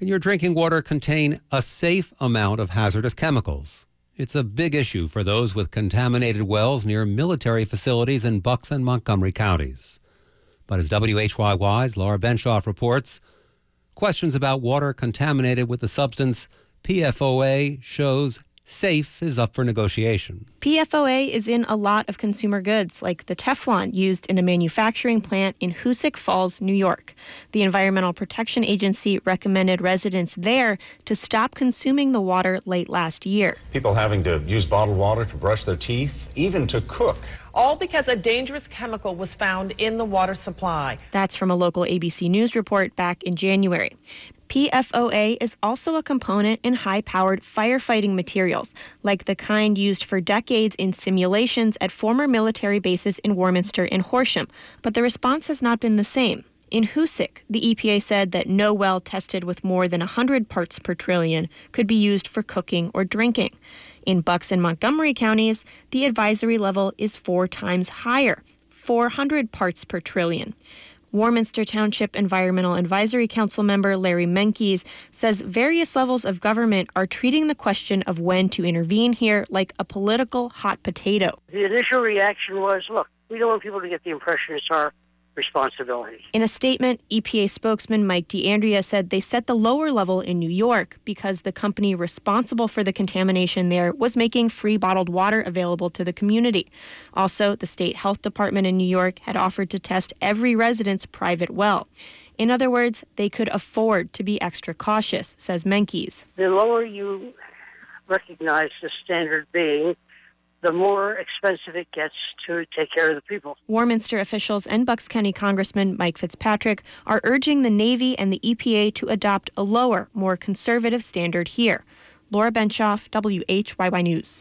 Can your drinking water contain a safe amount of hazardous chemicals? It's a big issue for those with contaminated wells near military facilities in Bucks and Montgomery counties. But as WHYY's Laura Benshoff reports, questions about water contaminated with the substance PFOA shows safe is up for negotiation. PFOA is in a lot of consumer goods, like the Teflon used in a manufacturing plant in Hoosick Falls, New York. The Environmental Protection Agency recommended residents there to stop consuming the water late last year. People having to use bottled water to brush their teeth, even to cook. All because a dangerous chemical was found in the water supply. That's from a local ABC News report back in January. PFOA is also a component in high-powered firefighting materials, like the kind used for decades in simulations at former military bases in Warminster and Horsham. But the response has not been the same. In Hoosick, the EPA said that no well tested with more than 100 parts per trillion could be used for cooking or drinking. In Bucks and Montgomery counties, the advisory level is 4 times higher, 400 parts per trillion. Warminster Township Environmental Advisory Council member Larry Menkes says various levels of government are treating the question of when to intervene here like a political hot potato. The initial reaction was, look, we don't want people to get the impression it's our responsibility. In a statement, EPA spokesman Mike DeAndrea said they set the lower level in New York because the company responsible for the contamination there was making free bottled water available to the community. Also, the state health department in New York had offered to test every resident's private well. In other words, they could afford to be extra cautious, says Menkes. The lower you recognize the standard being, the more expensive it gets to take care of the people. Warminster officials and Bucks County Congressman Mike Fitzpatrick are urging the Navy and the EPA to adopt a lower, more conservative standard here. Laura Benshoff, WHYY News.